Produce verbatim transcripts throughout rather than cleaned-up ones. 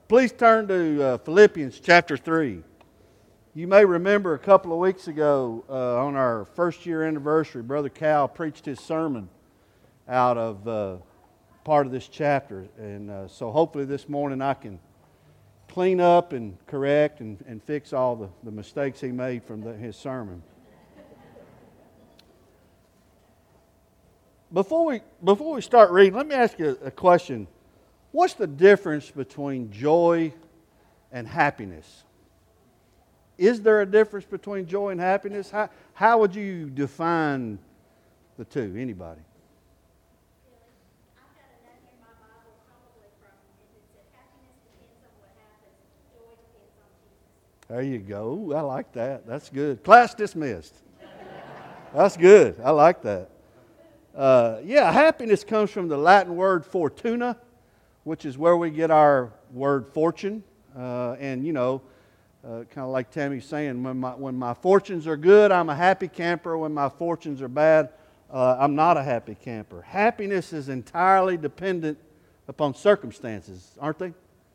Please turn to uh, Philippians chapter three. You may remember a couple of weeks ago uh, on our first year anniversary, Brother Cal preached his sermon out of uh, part of this chapter. And uh, so hopefully this morning I can clean up and correct and, and fix all the, the mistakes he made from the, his sermon. Before we, before we start reading, let me ask you a question. What's the difference between joy and happiness? Is there a difference between joy and happiness? How, how would you define the two? Anybody? I've got a note in my Bible, probably from, it said, happiness depends on what happens, joy depends on Jesus. There you go. Ooh, I like that. That's good. Class dismissed. That's good. I like that. Uh, yeah, happiness comes from the Latin word fortuna, which is where we get our word fortune. Uh, and, you know, uh, kind of like Tammy's saying, when my, when my fortunes are good, I'm a happy camper. When my fortunes are bad, uh, I'm not a happy camper. Happiness is entirely dependent upon circumstances, aren't they?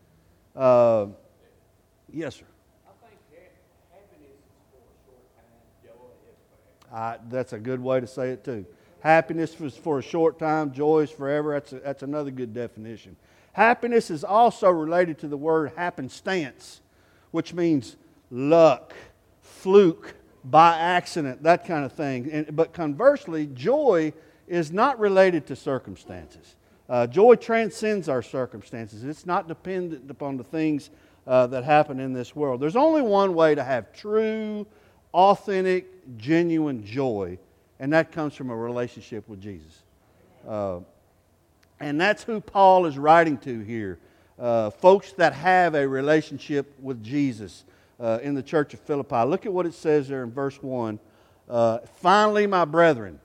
Uh, yes, sir. I think happiness is for a short time, joy is forever. Uh, that's a good way to say it, too. Happiness is for a short time, joy is forever. That's, a, that's another good definition. Happiness is also related to the word happenstance, which means luck, fluke, by accident, that kind of thing. And, but conversely, joy is not related to circumstances. Uh, joy transcends our circumstances. It's not dependent upon the things uh, that happen in this world. There's only one way to have true, authentic, genuine joy, and that comes from a relationship with Jesus. Uh, and that's who Paul is writing to here. Uh, folks that have a relationship with Jesus uh, in the church of Philippi. Look at what it says there in verse one. Uh, Finally, my brethren.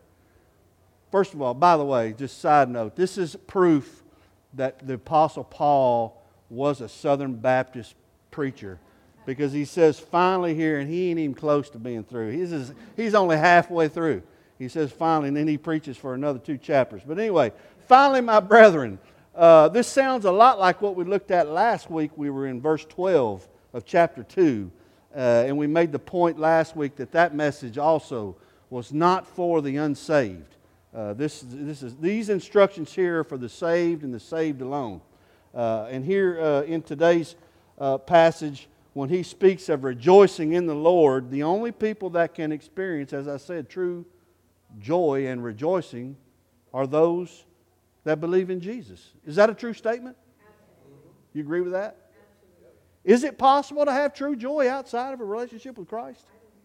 First of all, by the way, just side note, this is proof that the Apostle Paul was a Southern Baptist preacher. Because he says finally here, and he ain't even close to being through. He's, just, he's only halfway through. He says finally, and then he preaches for another two chapters. But anyway, finally, my brethren. Uh, this sounds a lot like what we looked at last week. We were in verse twelve of chapter two. Uh, and we made the point last week that that message also was not for the unsaved. Uh, this, this is, these instructions here are for the saved and the saved alone. Uh, and here uh, in today's uh, passage, when he speaks of rejoicing in the Lord, the only people that can experience, as I said, true joy and rejoicing are those that believe in Jesus. Is that a true statement? Absolutely. You agree with that? Absolutely. Is it possible to have true joy outside of a relationship with Christ?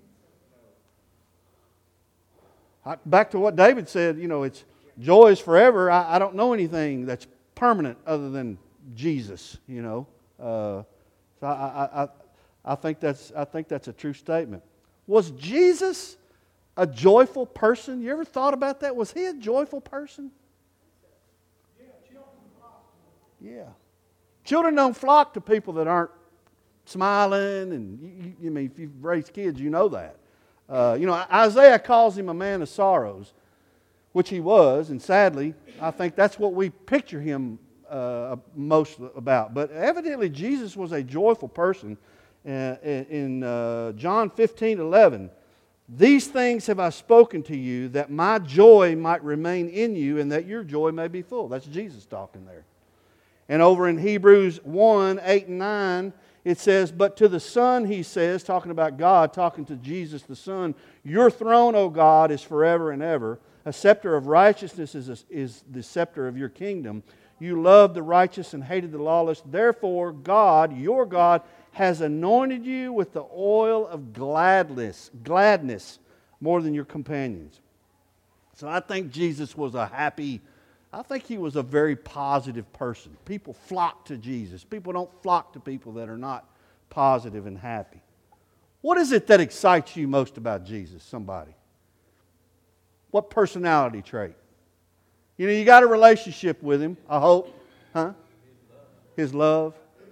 I, back to what David said, you know, it's joy is forever. I, I don't know anything that's permanent other than Jesus, you know. Uh, so I, I, I, I think that's I think that's a true statement. Was Jesus a joyful person? You ever thought about that? Was he a joyful person? Yeah. Children don't flock to people that aren't smiling, and you, you, you mean if you've raised kids, you know that. Uh, you know, Isaiah calls him a man of sorrows, which he was, and sadly, I think that's what we picture him uh, most about. But evidently, Jesus was a joyful person. Uh, in uh, John fifteen eleven, these things have I spoken to you, that my joy might remain in you, and that your joy may be full. That's Jesus talking there. And over in Hebrews one, eight and nine, it says, but to the Son, he says, talking about God, talking to Jesus the Son, your throne, O God, is forever and ever. A scepter of righteousness is, a, is the scepter of your kingdom. You loved the righteous and hated the lawless. Therefore, God, your God, has anointed you with the oil of gladness, gladness more than your companions. So I think Jesus was a happy I think he was a very positive person. People flock to Jesus. People don't flock to people that are not positive and happy. What is it that excites you most about Jesus, somebody? What personality trait? You know, you got a relationship with him, I hope. Huh? His love.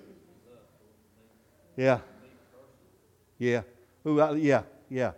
Yeah. Yeah. Ooh, uh, yeah, yeah.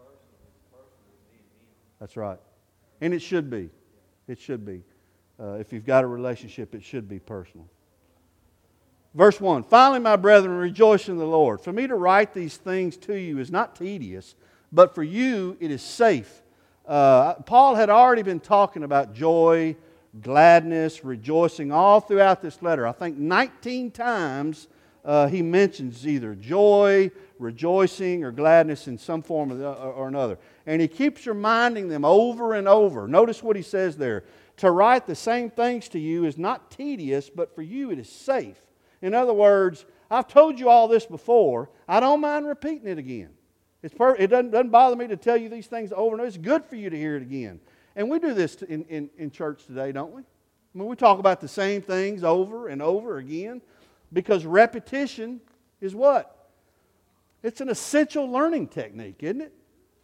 That's right. And it should be. It should be. Uh, if you've got a relationship, it should be personal. Verse one, finally, my brethren, rejoice in the Lord. For me to write these things to you is not tedious, but for you it is safe. Uh, Paul had already been talking about joy, gladness, rejoicing all throughout this letter. I think nineteen times uh, he mentions either joy, rejoicing, or gladness in some form or, the, or another. And he keeps reminding them over and over. Notice what he says there. To write the same things to you is not tedious, but for you it is safe. In other words, I've told you all this before. I don't mind repeating it again. It's per- it doesn't, doesn't bother me to tell you these things over and over. It's good for you to hear it again. And we do this in, in, in church today, don't we? I mean, we talk about the same things over and over again because repetition is what? It's an essential learning technique, isn't it?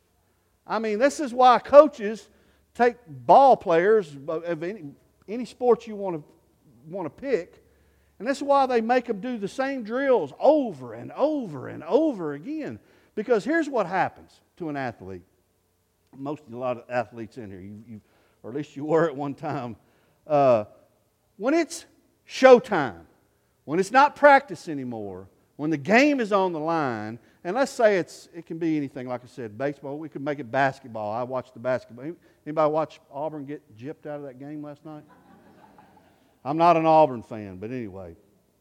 I mean, this is why coaches take ball players of any, any sport you want to want to pick, and that's why they make them do the same drills over and over and over again. Because here's what happens to an athlete. Most, a lot of athletes in here, you, you, or at least you were at one time. Uh, when it's showtime, when it's not practice anymore, when the game is on the line, and let's say it's it can be anything, like I said, baseball. We could make it basketball. I watched the basketball. Anybody watch Auburn get gypped out of that game last night? I'm not an Auburn fan, but anyway.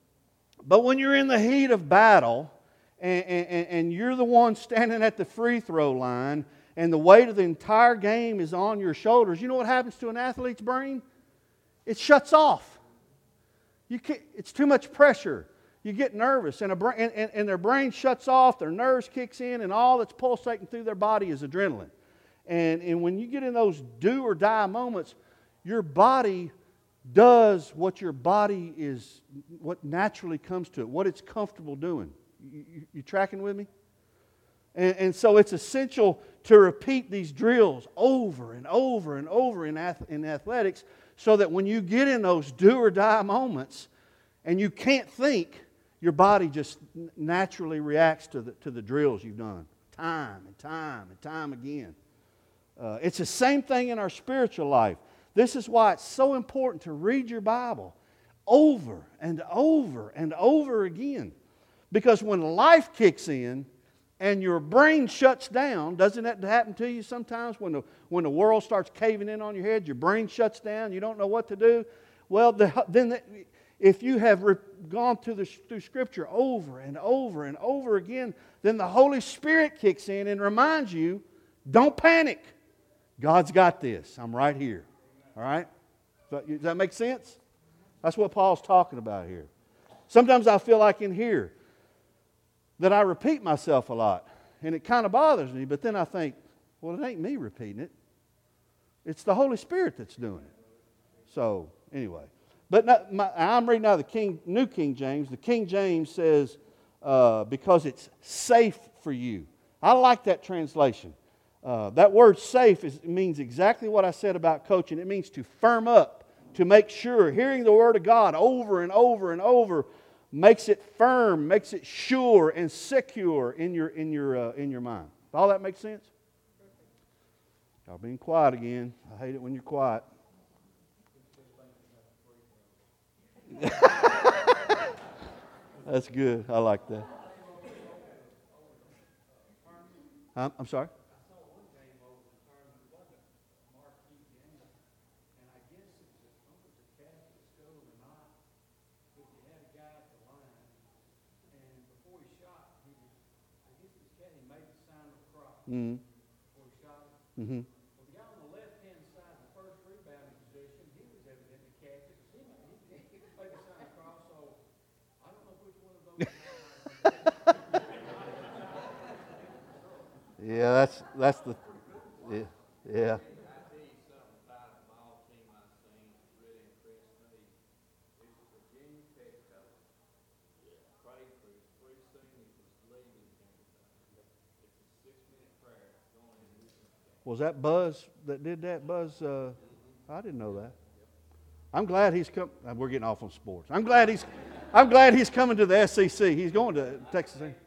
But when you're in the heat of battle, and, and, and you're the one standing at the free throw line, and the weight of the entire game is on your shoulders, you know what happens to an athlete's brain? It shuts off. You can't, it's too much pressure. You get nervous, and, a brain, and, and, and their brain shuts off, their nerves kicks in, and all that's pulsating through their body is adrenaline. And, and when you get in those do or die moments, your body does what your body is, what naturally comes to it, what it's comfortable doing. You, you, you tracking with me? And, and so it's essential to repeat these drills over and over and over in, ath- in athletics so that when you get in those do or die moments and you can't think, your body just naturally reacts to the, to the drills you've done time and time and time again. Uh, it's the same thing in our spiritual life. This is why it's so important to read your Bible over and over and over again. Because when life kicks in and your brain shuts down, doesn't that happen to you sometimes when the, when the world starts caving in on your head, your brain shuts down, you don't know what to do? Well, the, then the, if you have re- gone through, the, through Scripture over and over and over again, then the Holy Spirit kicks in and reminds you, don't panic. God's got this. I'm right here. All right? Does that make sense? That's what Paul's talking about here. Sometimes I feel like in here that I repeat myself a lot, and it kind of bothers me, but then I think, well, it ain't me repeating it. It's the Holy Spirit that's doing it. So, anyway. But not, my, I'm reading out the King, New King James. The King James says, uh, because it's safe for you. I like that translation. Uh, that word safe is, means exactly what I said about coaching. It means to firm up, to make sure. Hearing the Word of God over and over and over makes it firm, makes it sure and secure in your, in your, uh, in your mind. All that makes sense? Y'all being quiet again. I hate it when you're quiet. That's good. I like that. I'm, I'm sorry? Mm-hmm. Mm-hmm. Well, the guy on the left-hand side, the first rebounding position, he was evidently catching. He, he, he made the sign across, so I don't know which one of those. Yeah, that's that's the yeah yeah. I tell you something about a ball team I've seen that really impressed me. This is Virginia Tech coach. Prayed for his three seniors was leaving and everything. It's a six-minute prayer going in this. Was that Buzz that did that? Buzz, uh, I didn't know that. I'm glad he's come. We're getting off on sports. I'm glad he's. I'm glad he's coming to the S E C. He's going to Texas A and M.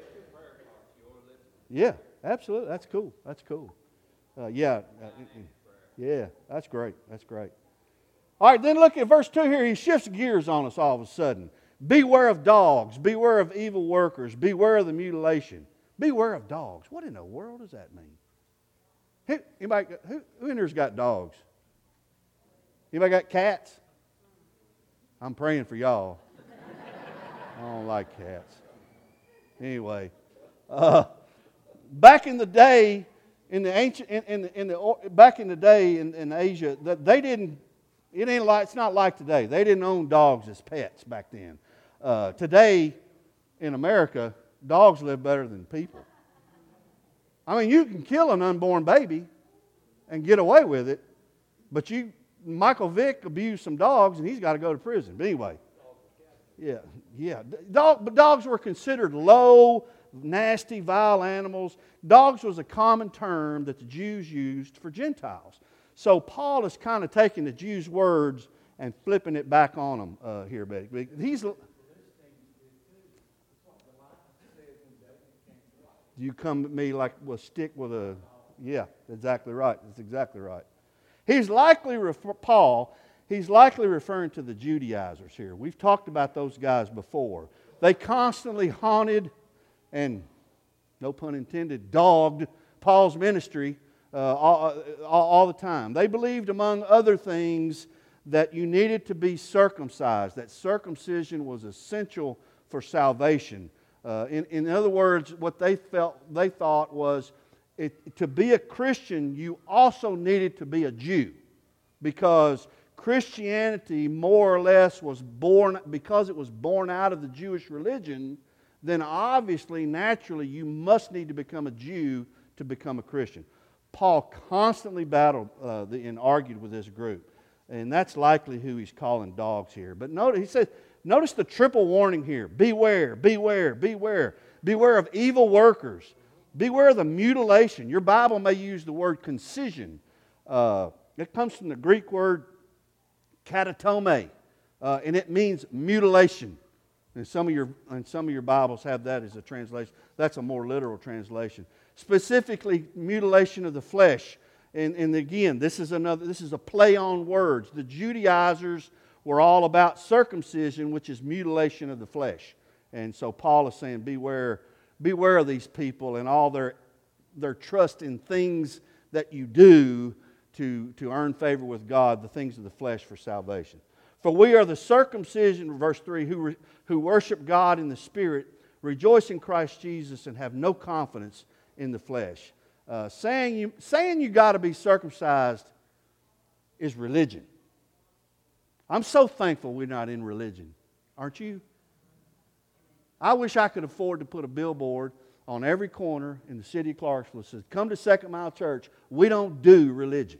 Yeah, absolutely. That's cool. That's cool. Uh, yeah, uh, yeah. That's great. That's great. All right, then look at verse two here. He shifts gears on us all of a sudden. Beware of dogs. Beware of evil workers. Beware of the mutilation. Beware of dogs. What in the world does that mean? Who, anybody, who, who in here's got dogs? Anybody got cats? I'm praying for y'all. I don't like cats. Anyway, uh, back in the day, in the ancient, in, in, the, in the back in the day in, in Asia, they didn't. It ain't like it's not like today. They didn't own dogs as pets back then. Uh, today, in America, dogs live better than people. I mean, you can kill an unborn baby and get away with it, but you, Michael Vick abused some dogs and he's got to go to prison. But anyway, yeah, yeah. Dog, but dogs were considered low, nasty, vile animals. Dogs was a common term that the Jews used for Gentiles. So Paul is kind of taking the Jews' words and flipping it back on them uh, here. He's. You come at me like a stick with a, yeah, exactly right. That's exactly right. He's likely, refer, Paul, he's likely referring to the Judaizers here. We've talked about those guys before. They constantly haunted and, no pun intended, dogged Paul's ministry uh, all, all, all the time. They believed, among other things, that you needed to be circumcised, that circumcision was essential for salvation. Uh, in, in other words, what they felt, they thought was, it, to be a Christian, you also needed to be a Jew, because Christianity more or less was born, because it was born out of the Jewish religion, then obviously, naturally, you must need to become a Jew to become a Christian. Paul constantly battled uh, the, and argued with this group, and that's likely who he's calling dogs here. But notice, he says, notice the triple warning here. Beware, beware, beware. Beware of evil workers. Beware of the mutilation. Your Bible may use the word concision. Uh, it comes from the Greek word katatome, uh, and it means mutilation. And some of your and some of your Bibles have that as a translation. That's a more literal translation. Specifically, mutilation of the flesh. And, and again, this is another. This is a play on words. The Judaizers were all about circumcision, which is mutilation of the flesh. And so Paul is saying, beware, beware of these people and all their their trust in things that you do to, to earn favor with God, the things of the flesh for salvation. For we are the circumcision, verse three, who, who worship God in the Spirit, rejoice in Christ Jesus, and have no confidence in the flesh. Uh, saying you saying you got to be circumcised is religion. I'm so thankful we're not in religion. Aren't you? I wish I could afford to put a billboard on every corner in the city of Clarksville that says, come to Second Mile Church. We don't do religion.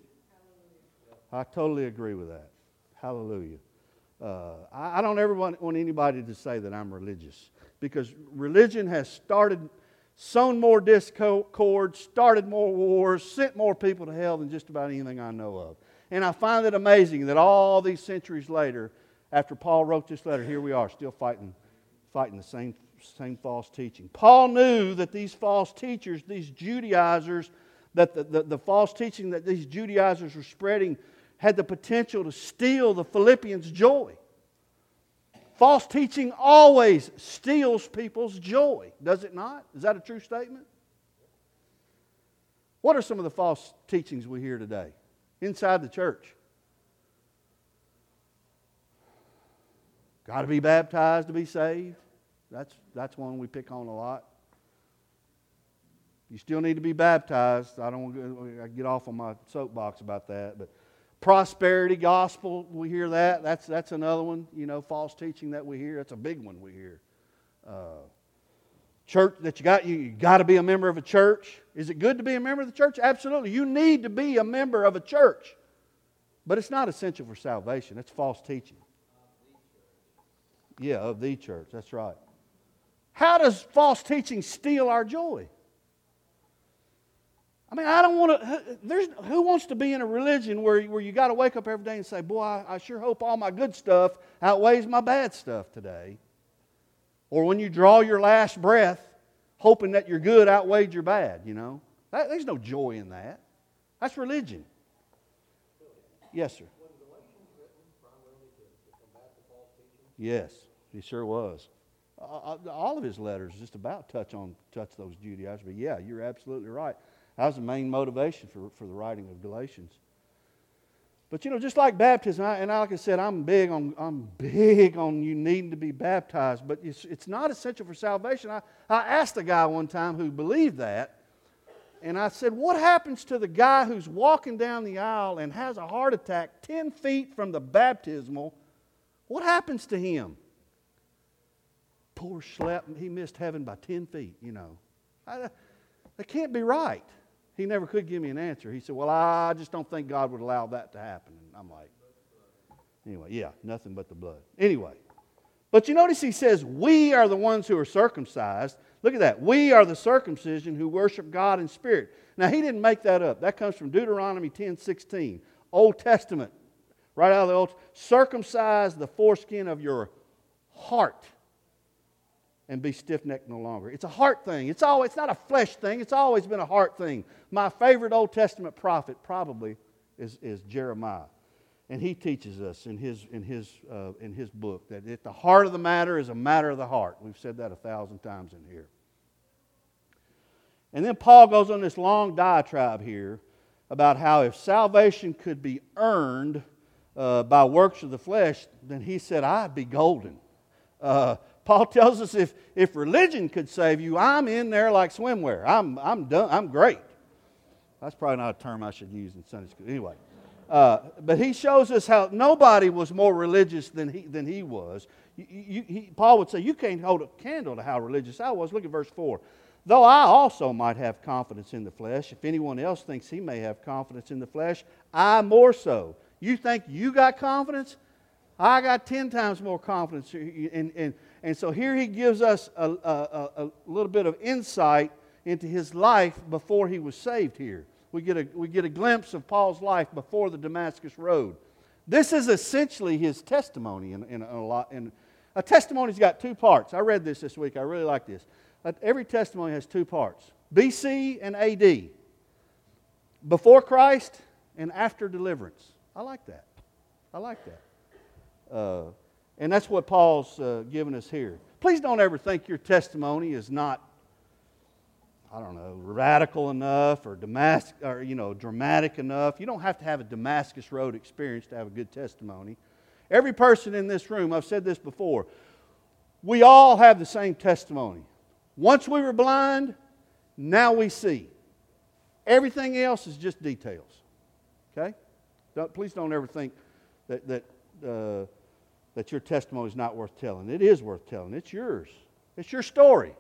I totally agree with that. Hallelujah. Uh, I, I don't ever want, want anybody to say that I'm religious, because religion has started, sown more discord, started more wars, sent more people to hell than just about anything I know of. And I find it amazing that all these centuries later, after Paul wrote this letter, here we are still fighting, fighting the same, same false teaching. Paul knew that these false teachers, these Judaizers, that the, the, the false teaching that these Judaizers were spreading had the potential to steal the Philippians' joy. False teaching always steals people's joy, does it not? Is that a true statement? What are some of the false teachings we hear today inside the church? Got to be baptized to be saved. That's, that's one we pick on a lot. You still need to be baptized. I don't want to get off on my soapbox about that, but prosperity gospel, we hear that. That's that's another one, you know, false teaching that we hear. That's a big one we hear. Uh, church that you got, you, you got to be a member of a church. Is it good to be a member of the church? Absolutely. You need to be a member of a church. But it's not essential for salvation. It's false teaching. Yeah, of the church. That's right. How does false teaching steal our joy? I mean, I don't want to, there's, who wants to be in a religion where, where you got to wake up every day and say, boy, I, I sure hope all my good stuff outweighs my bad stuff today. Or when you draw your last breath, hoping that your good outweighed your bad, you know. That, there's no joy in that. That's religion. Yes, sir. When Galatians written primarily to, to combat the false teaching? Yes. He sure was. Uh, all of his letters just about touch on touch those Judaizers. But yeah, you're absolutely right. That was the main motivation for, for the writing of Galatians. But you know, just like baptism, I, and like I said, I'm big on I'm big on you needing to be baptized, but it's, it's not essential for salvation. I, I asked a guy one time who believed that, and I said, what happens to the guy who's walking down the aisle and has a heart attack ten feet from the baptismal? What happens to him? Poor schlep, he missed heaven by ten feet, you know. I, that can't be right. He never could give me an answer. He said, well, I just don't think God would allow that to happen. And I'm like, anyway, yeah, nothing but the blood. Anyway, but you notice he says, we are the ones who are circumcised. Look at that. We are the circumcision who worship God in spirit. Now, he didn't make that up. That comes from Deuteronomy ten sixteen, Old Testament, right out of the Old. Circumcise the foreskin of your heart and be stiff-necked no longer. It's a heart thing. It's always, it's not a flesh thing. It's always been a heart thing. My favorite Old Testament prophet probably is, is Jeremiah. And he teaches us in his, in, his, uh, in his book that at the heart of the matter is a matter of the heart. We've said that a thousand times in here. And then Paul goes on this long diatribe here about how if salvation could be earned uh, by works of the flesh, then he said, I'd be golden. Uh, Paul tells us if, if religion could save you, I'm in there like swimwear. I'm, I'm, done, I'm great. That's probably not a term I should use in Sunday school. Anyway, uh, but he shows us how nobody was more religious than he, than he was. You, you, he, Paul would say, you can't hold a candle to how religious I was. Look at verse four. Though I also might have confidence in the flesh, if anyone else thinks he may have confidence in the flesh, I more so. You think you got confidence? I got ten times more confidence. And, and, and so here he gives us a, a, a little bit of insight into his life before he was saved here. We get, a, we get a glimpse of Paul's life before the Damascus Road. This is essentially his testimony. In, in a, lot, in, a testimony's got two parts. I read this this week. I really like this. Every testimony has two parts. B C and A D. Before Christ and after deliverance. I like that. I like that. Uh, and that's what Paul's uh, given us here. Please don't ever think your testimony is not, I don't know, radical enough or Damascus, or you know, dramatic enough. You don't have to have a Damascus Road experience to have a good testimony. Every person in this room, I've said this before, we all have the same testimony. Once we were blind, now we see. Everything else is just details. Okay? Don't, please don't ever think that that. Uh, that your testimony is not worth telling. It is worth telling. It's yours. It's your story.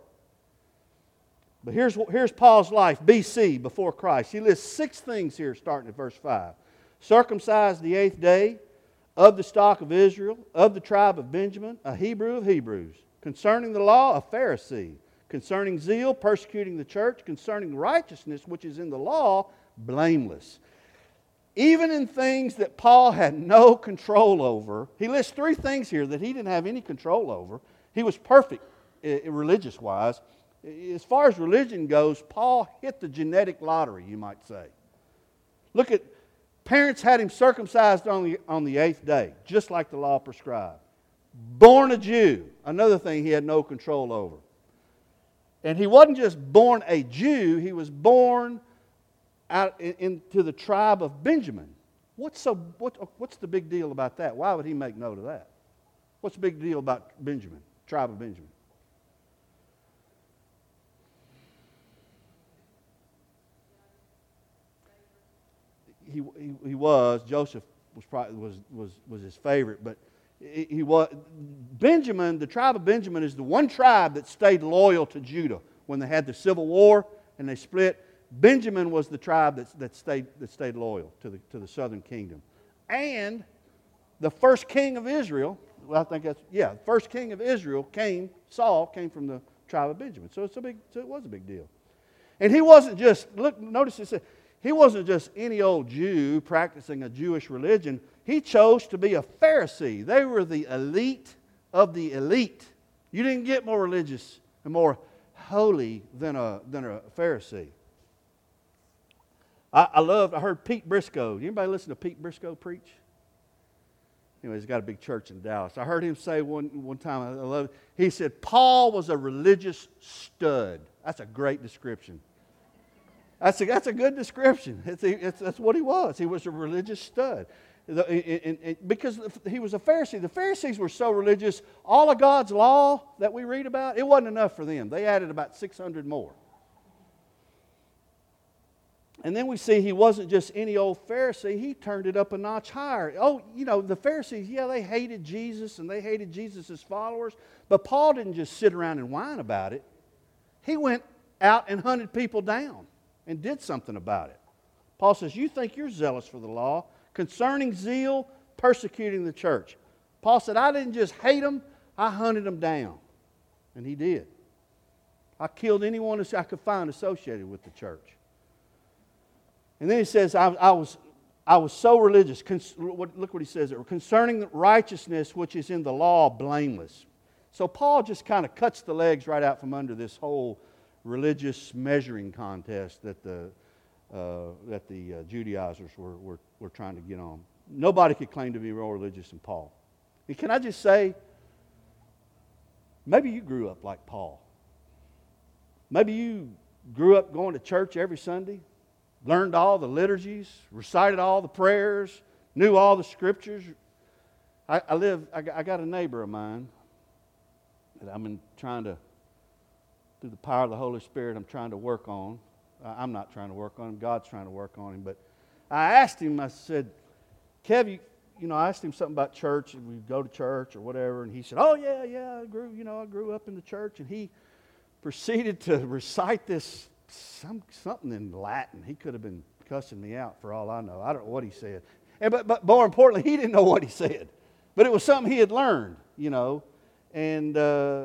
But here's, here's Paul's life, B C, before Christ. He lists six things here starting at verse five. Circumcised the eighth day, of the stock of Israel, of the tribe of Benjamin, a Hebrew of Hebrews. Concerning the law, a Pharisee. Concerning zeal, persecuting the church. Concerning righteousness, which is in the law, blameless. Even in things that Paul had no control over, he lists three things here that he didn't have any control over. He was perfect religious-wise. As far as religion goes, Paul hit the genetic lottery, you might say. Look at, parents had him circumcised on the, on the eighth day, just like the law prescribed. Born a Jew, another thing he had no control over. And he wasn't just born a Jew, he was born out into the tribe of Benjamin. What's so what, what's the big deal about that? Why would he make note of that? What's the big deal about Benjamin, tribe of Benjamin? He, he, he was Joseph was probably was was was his favorite, but he, he was Benjamin. The tribe of Benjamin is the one tribe that stayed loyal to Judah when they had the civil war and they split. Benjamin was the tribe that, that, stayed, that stayed loyal to the, to the southern kingdom. And the first king of Israel, well, I think that's, yeah, the first king of Israel came, Saul came from the tribe of Benjamin. So, it's a big, so it was a big deal. And he wasn't just, look, notice it said, he wasn't just any old Jew practicing a Jewish religion. He chose to be a Pharisee. They were the elite of the elite. You didn't get more religious and more holy than a, than a Pharisee. I, I loved, I heard Pete Briscoe. Anybody listen to Pete Briscoe preach? Anyway, he's got a big church in Dallas. I heard him say one, one time, I love it. He said, Paul was a religious stud. That's a great description. That's a, that's a good description. It's, it's, that's what he was. He was a religious stud. The, and, and, because he was a Pharisee. The Pharisees were so religious, all of God's law that we read about, it wasn't enough for them. They added about six hundred more. And then we see he wasn't just any old Pharisee. He turned it up a notch higher. Oh, you know, the Pharisees, yeah, they hated Jesus and they hated Jesus' followers. But Paul didn't just sit around and whine about it. He went out and hunted people down and did something about it. Paul says, you think you're zealous for the law, concerning zeal, persecuting the church. Paul said, I didn't just hate them, I hunted them down. And he did. I killed anyone I could find associated with the church. And then he says, I, I was I was so religious. Cons- look what he says there. Concerning the righteousness which is in the law, blameless. So Paul just kind of cuts the legs right out from under this whole religious measuring contest that the uh, that the uh, Judaizers were, were, were trying to get on. Nobody could claim to be more religious than Paul. And can I just say, maybe you grew up like Paul. Maybe you grew up going to church every Sunday, learned all the liturgies, recited all the prayers, knew all the scriptures. I, I live. I, I got a neighbor of mine that I'm in, trying to, through the power of the Holy Spirit, I'm trying to work on. I'm not trying to work on him. God's trying to work on him. But I asked him. I said, "Kev, you, you know," I asked him something about church. And we go to church or whatever, and he said, "Oh yeah, yeah, I grew. You know, I grew up in the church." And he proceeded to recite this. Some, something in Latin. He could have been cussing me out for all I know. I don't know what he said. And, but, but more importantly, he didn't know what he said. But it was something he had learned, you know. And uh,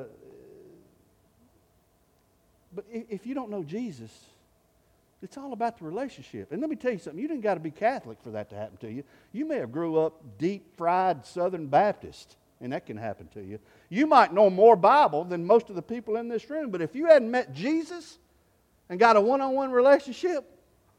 but if you don't know Jesus, it's all about the relationship. And let me tell you something. You didn't got to be Catholic for that to happen to you. You may have grew up deep-fried Southern Baptist, and that can happen to you. You might know more Bible than most of the people in this room, but if you hadn't met Jesus and got a one-on-one relationship.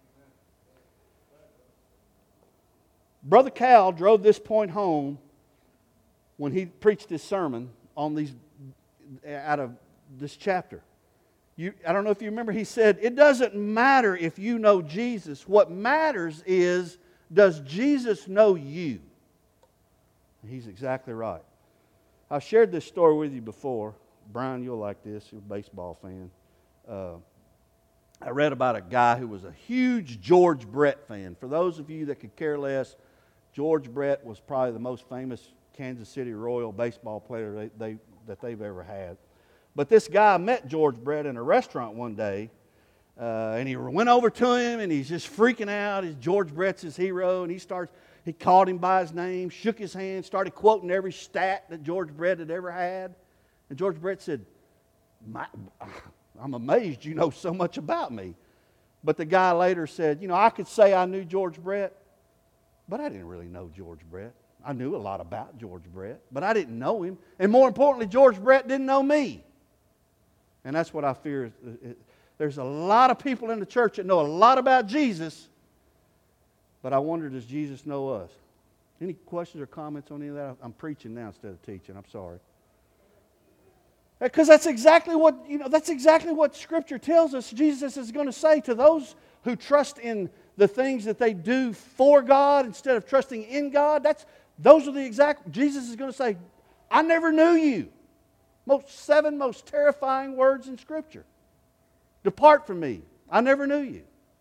Brother Cal drove this point home when he preached his sermon on these out of this chapter. You, I don't know if you remember, he said, it doesn't matter if you know Jesus. What matters is, does Jesus know you? And he's exactly right. I've shared this story with you before. Brian, you'll like this. You're a baseball fan. Uh, I read about a guy who was a huge George Brett fan. For those of you that could care less, George Brett was probably the most famous Kansas City Royal baseball player they, they, that they've ever had. But this guy met George Brett in a restaurant one day, uh, and he went over to him, and he's just freaking out. He's George Brett's his hero, and he starts. He called him by his name, shook his hand, started quoting every stat that George Brett had ever had. And George Brett said, My, I'm amazed you know so much about me. But the guy later said, you know, I could say I knew George Brett, but I didn't really know George Brett. I knew a lot about George Brett, but I didn't know him. And more importantly, George Brett didn't know me. And that's what I fear. There's a lot of people in the church that know a lot about Jesus, but I wonder, does Jesus know us? Any questions or comments on any of that? I'm preaching now instead of teaching. I'm sorry. Because that's exactly what, you know, that's exactly what Scripture tells us Jesus is going to say to those who trust in the things that they do for God instead of trusting in God. That's those are the exact, Jesus is going to say, I never knew you. Most seven most terrifying words in Scripture. Depart from me. I never knew you.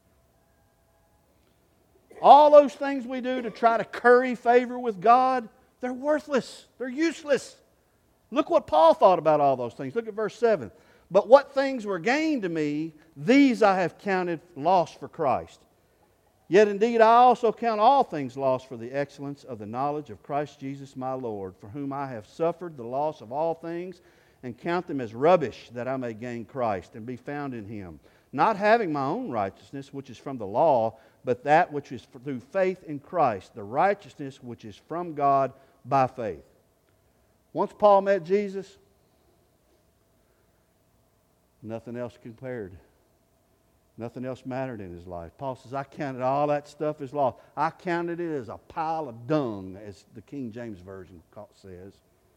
All those things we do to try to curry favor with God, they're worthless. They're useless. Look what Paul thought about all those things. Look at verse seven. But what things were gained to me, these I have counted loss for Christ. Yet indeed I also count all things lost for the excellence of the knowledge of Christ Jesus my Lord, for whom I have suffered the loss of all things, and count them as rubbish, that I may gain Christ and be found in Him, not having my own righteousness, which is from the law, but that which is through faith in Christ, the righteousness which is from God by faith. Once Paul met Jesus, nothing else compared. Nothing else mattered in his life. Paul says, I counted all that stuff as lost. I counted it as a pile of dung, as the King James Version says.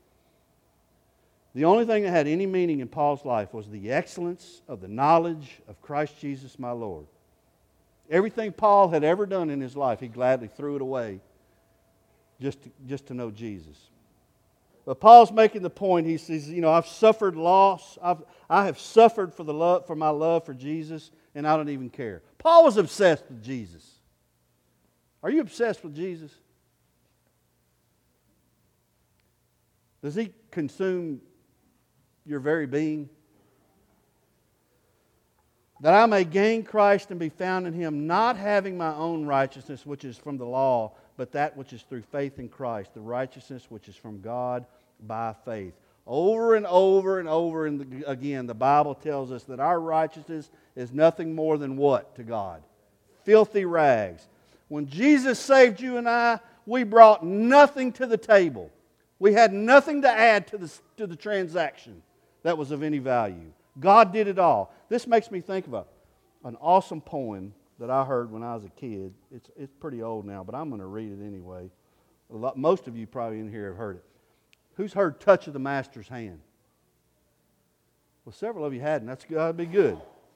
The only thing that had any meaning in Paul's life was the excellence of the knowledge of Christ Jesus my Lord. Everything Paul had ever done in his life, he gladly threw it away just to, just to know Jesus. But Paul's making the point. He says, you know, I've suffered loss. I've, I have suffered for the love, for my love for Jesus, and I don't even care. Paul was obsessed with Jesus. Are you obsessed with Jesus? Does he consume your very being? That I may gain Christ and be found in Him, not having my own righteousness, which is from the law, but that which is through faith in Christ, the righteousness which is from God by faith. Over and over and over and again, the Bible tells us that our righteousness is nothing more than what to God? Filthy rags. When Jesus saved you and I, we brought nothing to the table. We had nothing to add to the, to the transaction that was of any value. God did it all. This makes me think of a, an awesome poem that I heard when I was a kid. It's, it's pretty old now, but I'm going to read it anyway. A lot, most of you probably in here have heard it. Who's heard Touch of the Master's Hand? Well, several of you hadn't. That's got to be good.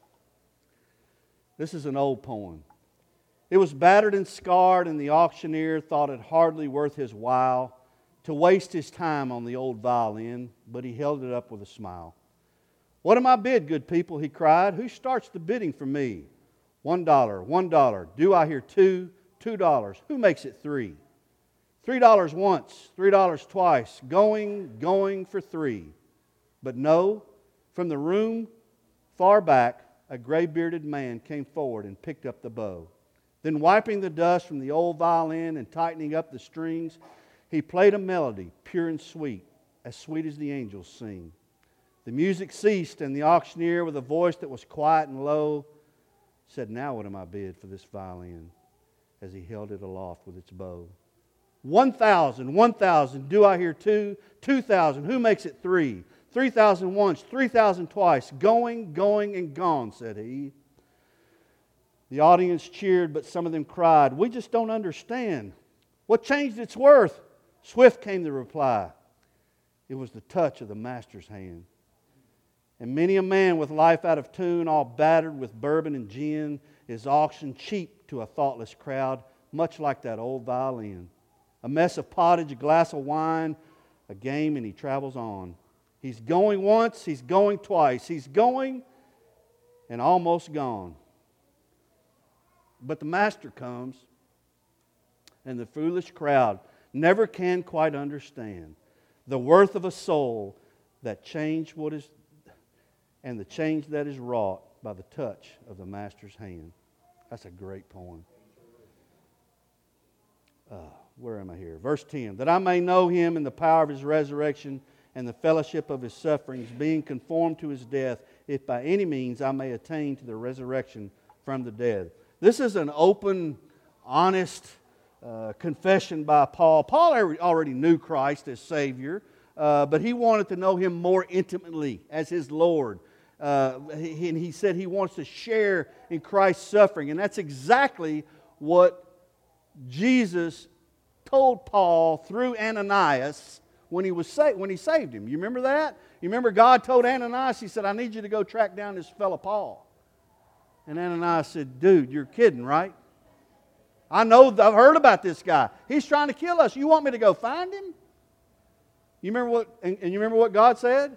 This is an old poem. It was battered and scarred, and the auctioneer thought it hardly worth his while to waste his time on the old violin, but he held it up with a smile. What am I bid, good people? He cried. Who starts the bidding for me? One dollar, one dollar. Do I hear two? Two dollars. Who makes it three? Three dollars once, three dollars twice. Going, going for three. But no, from the room far back, a gray-bearded man came forward and picked up the bow. Then wiping the dust from the old violin and tightening up the strings, he played a melody, pure and sweet, as sweet as the angels sing. The music ceased, and the auctioneer, with a voice that was quiet and low, said, Now what am I bid for this violin? As he held it aloft with its bow. One thousand, one thousand, do I hear two? Two thousand, who makes it three? Three thousand once, three thousand twice. Going, going, and gone, said he. The audience cheered, but some of them cried, We just don't understand. What changed its worth? Swift came the reply. It was the touch of the Master's hand. And many a man with life out of tune, all battered with bourbon and gin, is auctioned cheap to a thoughtless crowd, much like that old violin. A mess of pottage, a glass of wine, a game, and he travels on. He's going once, he's going twice. He's going and almost gone. But the Master comes, and the foolish crowd never can quite understand the worth of a soul that changed what is, and the change that is wrought by the touch of the Master's hand. That's a great poem. Uh, where am I here? Verse ten. That I may know Him in the power of His resurrection and the fellowship of His sufferings, being conformed to His death, if by any means I may attain to the resurrection from the dead. This is an open, honest uh, confession by Paul. Paul already knew Christ as Savior, uh, but he wanted to know Him more intimately as his Lord. Uh, he, and he said he wants to share in Christ's suffering. And that's exactly what Jesus told Paul through Ananias when he was sa- when he saved him. You remember that? You remember God told Ananias, He said, I need you to go track down this fellow Paul. And Ananias said, dude, you're kidding, right? I know, I've heard about this guy. He's trying to kill us. You want me to go find him? You remember what, and, and you remember what God said?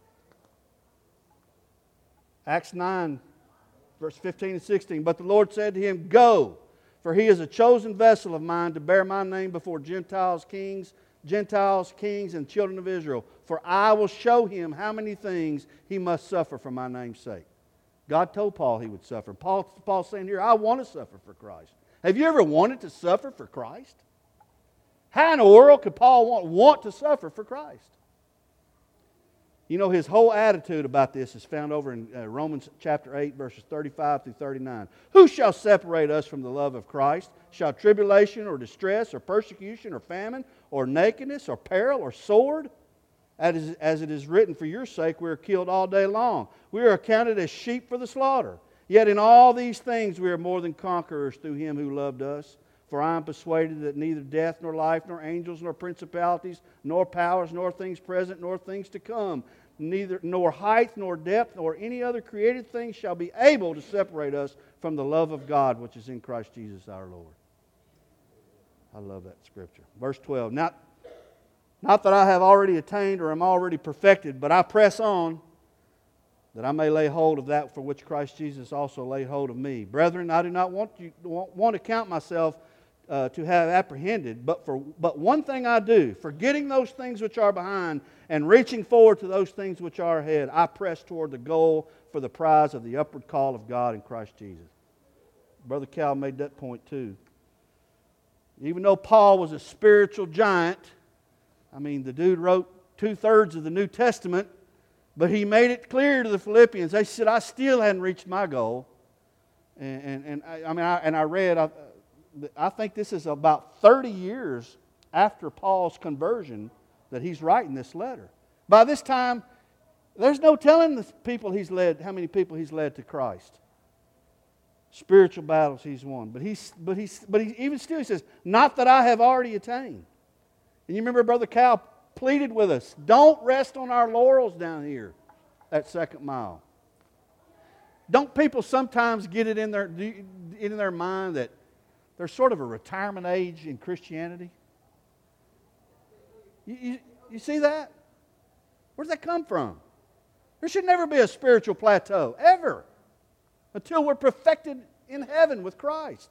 Acts nine, verse fifteen and sixteen. But the Lord said to him, Go, for he is a chosen vessel of mine to bear my name before Gentiles, kings, Gentiles, kings, and children of Israel. For I will show him how many things he must suffer for my name's sake. God told Paul he would suffer. Paul, Paul's saying here, I want to suffer for Christ. Have you ever wanted to suffer for Christ? How in the world could Paul want, want to suffer for Christ? You know, his whole attitude about this is found over in uh, Romans chapter eight, verses thirty-five through thirty-nine. Who shall separate us from the love of Christ? Shall tribulation or distress or persecution or famine or nakedness or peril or sword? As it is written, for your sake we are killed all day long. We are accounted as sheep for the slaughter. Yet in all these things we are more than conquerors through Him who loved us. For I am persuaded that neither death, nor life, nor angels, nor principalities, nor powers, nor things present, nor things to come, neither nor height, nor depth, nor any other created thing shall be able to separate us from the love of God which is in Christ Jesus our Lord. I love that scripture. Verse twelve. Not, not that I have already attained or am already perfected, but I press on, that I may lay hold of that for which Christ Jesus also laid hold of me. Brethren, I do not want, you, want to count myself uh, to have apprehended, but, for, but one thing I do, forgetting those things which are behind and reaching forward to those things which are ahead, I press toward the goal for the prize of the upward call of God in Christ Jesus. Brother Cal made that point too. Even though Paul was a spiritual giant, I mean, the dude wrote two-thirds of the New Testament, but he made it clear to the Philippians. They said, I still hadn't reached my goal. And, and, and I, I mean, I, and I read, I, I think this is about thirty years after Paul's conversion that he's writing this letter. By this time, there's no telling the people he's led, how many people he's led to Christ. Spiritual battles he's won. But he's, but he's, but he, even still he says, not that I have already attained. And you remember Brother Cal pleaded with us, don't rest on our laurels down here at Second Mile. Don't people sometimes get it in their, in their mind that there's sort of a retirement age in Christianity? You, you, you see that? Where does that come from? There should never be a spiritual plateau, ever, until we're perfected in heaven with Christ.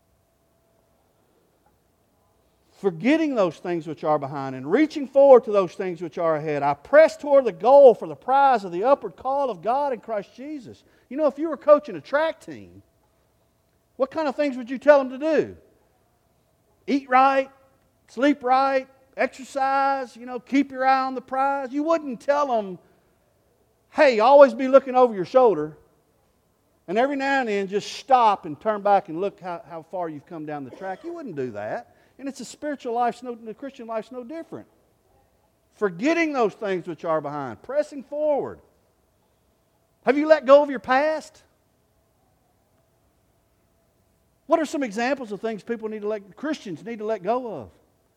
Forgetting those things which are behind and reaching forward to those things which are ahead, I press toward the goal for the prize of the upward call of God in Christ Jesus. You know, if you were coaching a track team, what kind of things would you tell them to do? Eat right, sleep right, exercise, you know, keep your eye on the prize. You wouldn't tell them, hey, always be looking over your shoulder, and every now and then just stop and turn back and look how, how far you've come down the track. You wouldn't do that. And it's a spiritual life, no, the Christian life's no different. Forgetting those things which are behind, pressing forward. Have you let go of your past? What are some examples of things people need to let, Christians need to let go of?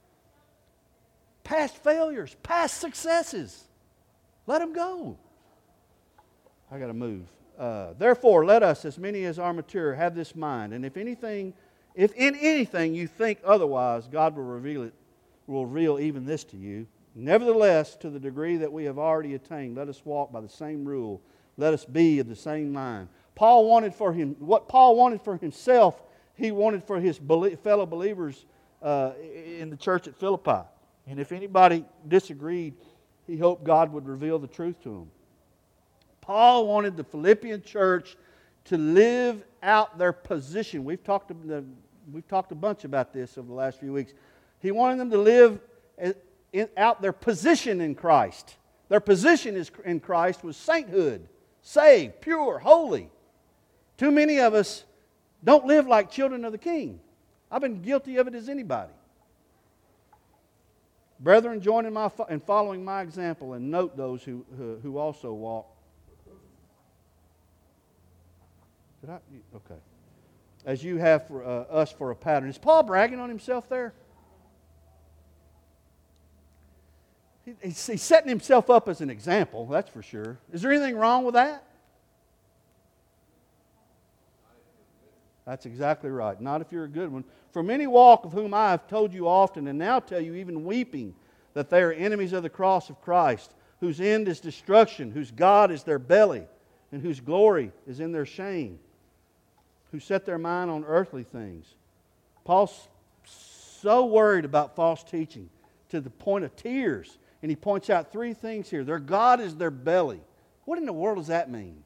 Past failures, past successes. Let them go. I got to move. Uh, Therefore, let us, as many as are mature, have this mind. And if anything, if in anything you think otherwise, God will reveal it, will reveal even this to you. Nevertheless, to the degree that we have already attained, let us walk by the same rule. Let us be of the same mind. Paul wanted for him what Paul wanted for himself. He wanted for his fellow believers uh, in the church at Philippi. And if anybody disagreed, he hoped God would reveal the truth to them. Paul wanted the Philippian church to live out their position. We've talked, we've talked a bunch about this over the last few weeks. He wanted them to live out their position in Christ. Their position in Christ was sainthood, saved, pure, holy. Too many of us don't live like children of the King. I've been guilty of it as anybody. Brethren, join in, my, in following my example and note those who, who, who also walk. Did I? Okay. As you have for uh, us for a pattern. Is Paul bragging on himself there? He, he's, he's setting himself up as an example, that's for sure. Is there anything wrong with that? That's exactly right. Not if you're a good one. For many walk, of whom I have told you often, and now tell you even weeping, that they are enemies of the cross of Christ, whose end is destruction, whose God is their belly, and whose glory is in their shame, who set their mind on earthly things. Paul's so worried about false teaching to the point of tears. And he points out three things here. Their God is their belly. What in the world does that mean?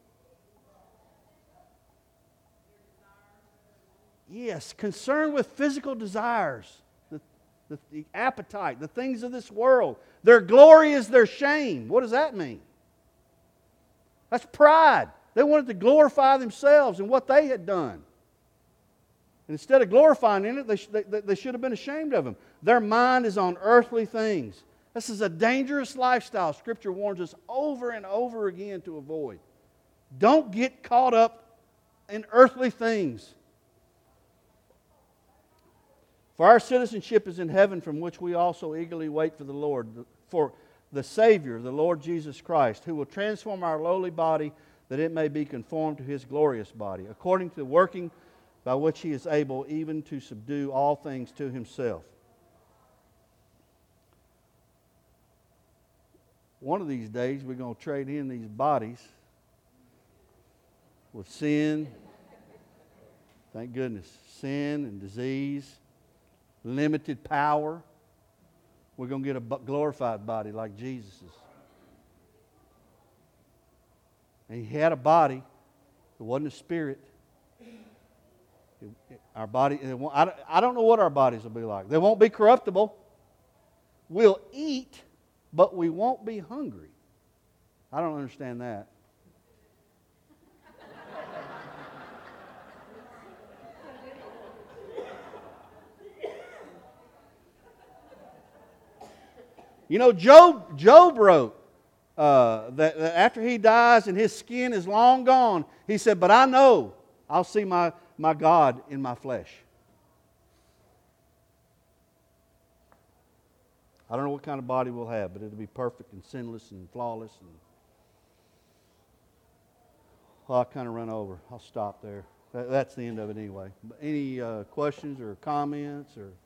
Yes, concerned with physical desires, the, the, the appetite, the things of this world. Their glory is their shame. What does that mean? That's pride. They wanted to glorify themselves and what they had done. And instead of glorifying in it, they, they, they should have been ashamed of them. Their mind is on earthly things. This is a dangerous lifestyle Scripture warns us over and over again to avoid. Don't get caught up in earthly things. For our citizenship is in heaven, from which we also eagerly wait for the Lord, for the Savior, the Lord Jesus Christ, who will transform our lowly body that it may be conformed to His glorious body, according to the working by which He is able even to subdue all things to Himself. One of these days we're going to trade in these bodies with sin, thank goodness, sin and disease, limited power. We're going to get a glorified body like Jesus's. And He had a body. It wasn't a spirit. It, it, our body, it won't, I, I don't know what our bodies will be like. They won't be corruptible. We'll eat, but we won't be hungry. I don't understand that. You know, Job, Job wrote uh, that, that after he dies and his skin is long gone, he said, but I know I'll see my, my God in my flesh. I don't know what kind of body we'll have, but it'll be perfect and sinless and flawless. And well, I'll kind of run over. I'll stop there. That, that's the end of it anyway. But any uh, questions or comments or...